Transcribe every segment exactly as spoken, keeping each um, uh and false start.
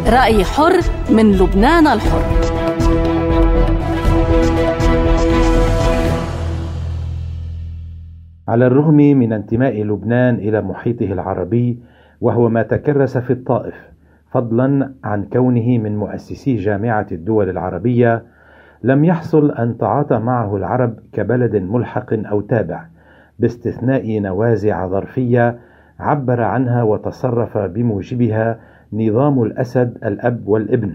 رأي حر من لبنان الحر. على الرغم من انتماء لبنان إلى محيطه العربي، وهو ما تكرس في الطائف، فضلا عن كونه من مؤسسي جامعة الدول العربية، لم يحصل أن تعاطى معه العرب كبلد ملحق أو تابع، باستثناء نوازع ظرفية عبر عنها وتصرف بموجبها نظام الأسد الأب والابن،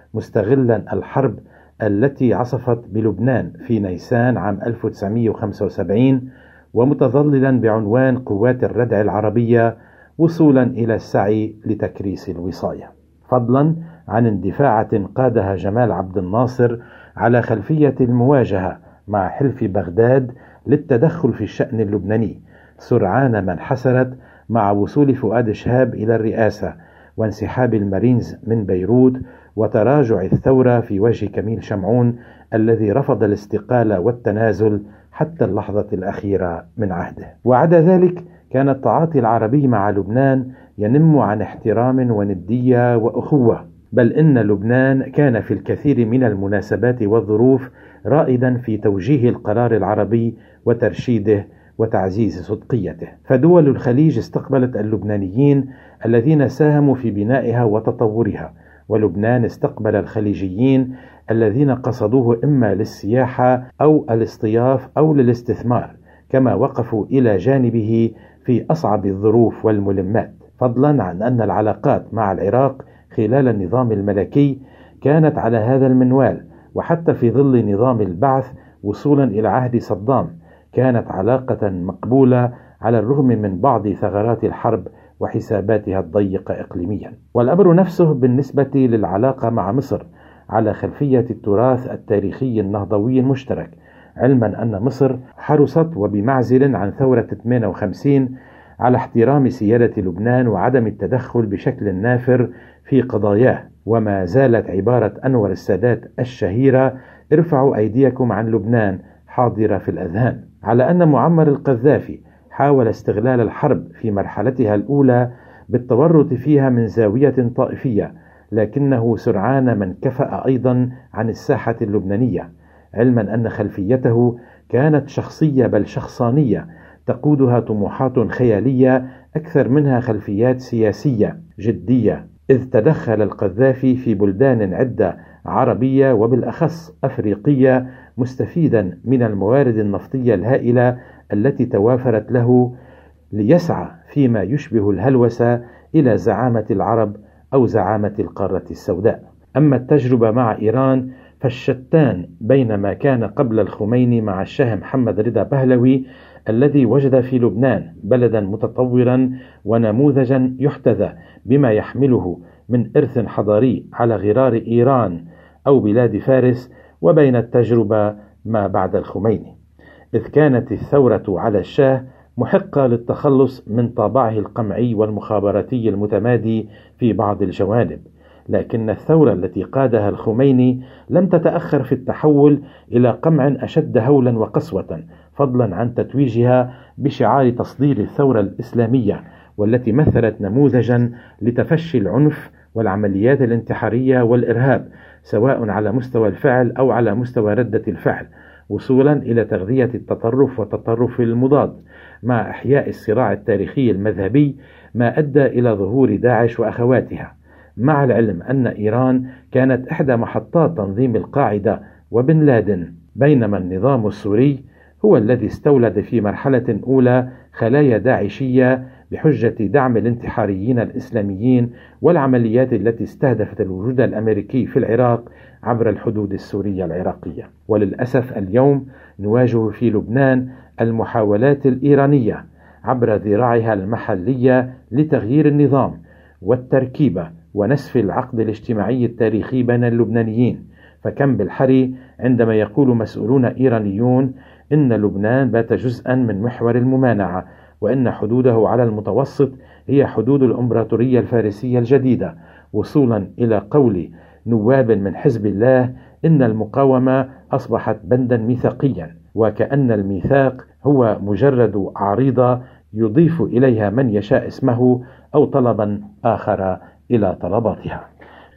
مستغلا الحرب التي عصفت بلبنان في نيسان عام ألف وتسعمئة وخمسة وسبعين، ومتظللا بعنوان قوات الردع العربية وصولا إلى السعي لتكريس الوصاية، فضلا عن اندفاعة قادها جمال عبد الناصر على خلفية المواجهة مع حلف بغداد للتدخل في الشأن اللبناني، سرعان ما انحسرت مع وصول فؤاد شهاب إلى الرئاسة وانسحاب المارينز من بيروت وتراجع الثورة في وجه كميل شمعون الذي رفض الاستقالة والتنازل حتى اللحظة الأخيرة من عهده. وعدا ذلك، كان التعاطي العربي مع لبنان ينم عن احترام وندية وأخوة، بل إن لبنان كان في الكثير من المناسبات والظروف رائدا في توجيه القرار العربي وترشيده وتعزيز صدقيته. فدول الخليج استقبلت اللبنانيين الذين ساهموا في بنائها وتطورها، ولبنان استقبل الخليجيين الذين قصدوه إما للسياحة أو الاصطياف أو للاستثمار، كما وقفوا إلى جانبه في أصعب الظروف والملمات، فضلا عن أن العلاقات مع العراق خلال النظام الملكي كانت على هذا المنوال، وحتى في ظل نظام البعث وصولا إلى عهد صدام كانت علاقة مقبولة على الرغم من بعض ثغرات الحرب وحساباتها الضيقة إقليميا. والأمر نفسه بالنسبة للعلاقة مع مصر على خلفية التراث التاريخي النهضوي المشترك، علما أن مصر حرصت وبمعزل عن ثورة ثمانية وخمسين على احترام سيادة لبنان وعدم التدخل بشكل نافر في قضاياه، وما زالت عبارة أنور السادات الشهيرة ارفعوا أيديكم عن لبنان حاضرة في الأذهان، على أن معمر القذافي حاول استغلال الحرب في مرحلتها الأولى بالتورط فيها من زاوية طائفية، لكنه سرعان ما انكفأ أيضا عن الساحة اللبنانية، علما أن خلفيته كانت شخصية بل شخصانية تقودها طموحات خيالية أكثر منها خلفيات سياسية جدية، إذ تدخل القذافي في بلدان عدة عربية وبالأخص أفريقية، مستفيدا من الموارد النفطية الهائلة التي توافرت له ليسعى فيما يشبه الهلوسة إلى زعامة العرب أو زعامة القارة السوداء. أما التجربة مع إيران فالشتان بين ما كان قبل الخميني مع الشاه محمد رضا بهلوي الذي وجد في لبنان بلدا متطورا ونموذجا يحتذى بما يحمله من إرث حضاري على غرار إيران أو بلاد فارس، وبين التجربة ما بعد الخميني، إذ كانت الثورة على الشاه محقة للتخلص من طابعه القمعي والمخابراتي المتمادي في بعض الجوانب، لكن الثورة التي قادها الخميني لم تتأخر في التحول إلى قمع أشد هولا وقسوة، فضلا عن تتويجها بشعار تصدير الثورة الإسلامية، والتي مثلت نموذجا لتفشي العنف والعمليات الانتحارية والإرهاب، سواء على مستوى الفعل أو على مستوى ردة الفعل، وصولا إلى تغذية التطرف والتطرف المضاد، مع إحياء الصراع التاريخي المذهبي، ما أدى إلى ظهور داعش وأخواتها، مع العلم أن إيران كانت إحدى محطات تنظيم القاعدة وبن لادن، بينما النظام السوري هو الذي استولد في مرحلة أولى خلايا داعشية بحجة دعم الانتحاريين الإسلاميين والعمليات التي استهدفت الوجود الأمريكي في العراق عبر الحدود السورية العراقية. وللأسف اليوم نواجه في لبنان المحاولات الإيرانية عبر ذراعها المحلية لتغيير النظام والتركيبة ونسف العقد الاجتماعي التاريخي بين اللبنانيين، فكم بالحري عندما يقول مسؤولون إيرانيون إن لبنان بات جزءا من محور الممانعة، وإن حدوده على المتوسط هي حدود الإمبراطورية الفارسية الجديدة، وصولا إلى قول نواب من حزب الله إن المقاومة أصبحت بندا ميثاقيا، وكأن الميثاق هو مجرد عريضة يضيف إليها من يشاء اسمه أو طلبا آخر إلى طلباتها.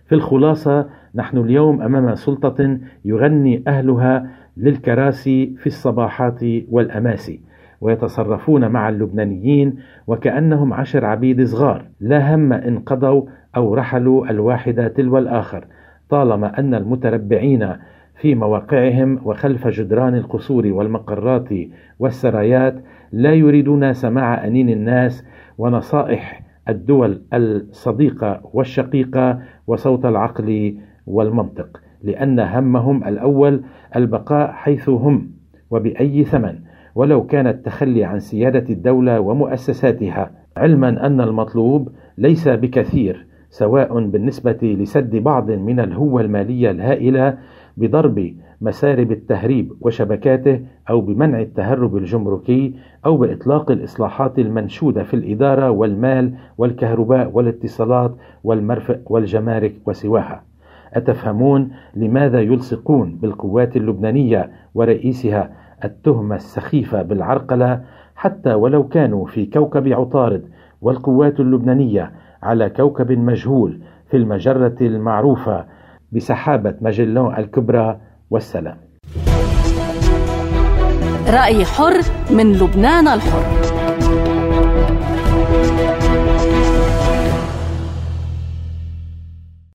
في الخلاصة، نحن اليوم أمام سلطة يغني أهلها للكراسي في الصباحات والأماسي، ويتصرفون مع اللبنانيين وكأنهم عشر عبيد صغار لا هم إن قضوا أو رحلوا الواحد تلو الآخر، طالما أن المتربعين في مواقعهم وخلف جدران القصور والمقرات والسرايات لا يريدون سماع أنين الناس ونصائح الدول الصديقة والشقيقة وصوت العقل والمنطق، لأن همهم الأول البقاء حيث هم وبأي ثمن، ولو كان التخلي عن سيادة الدولة ومؤسساتها، علما أن المطلوب ليس بكثير، سواء بالنسبة لسد بعض من الهوة المالية الهائلة بضرب مسارب التهريب وشبكاته، أو بمنع التهرب الجمركي، أو بإطلاق الإصلاحات المنشودة في الإدارة والمال والكهرباء والاتصالات والمرفأ والجمارك وسواها. أتفهمون لماذا يلصقون بالقوات اللبنانية ورئيسها التهمة السخيفة بالعرقلة، حتى ولو كانوا في كوكب عطارد والقوات اللبنانية على كوكب مجهول في المجرة المعروفة بسحابة ماجلان الكبرى؟ والسلام. رأي حر من لبنان الحر.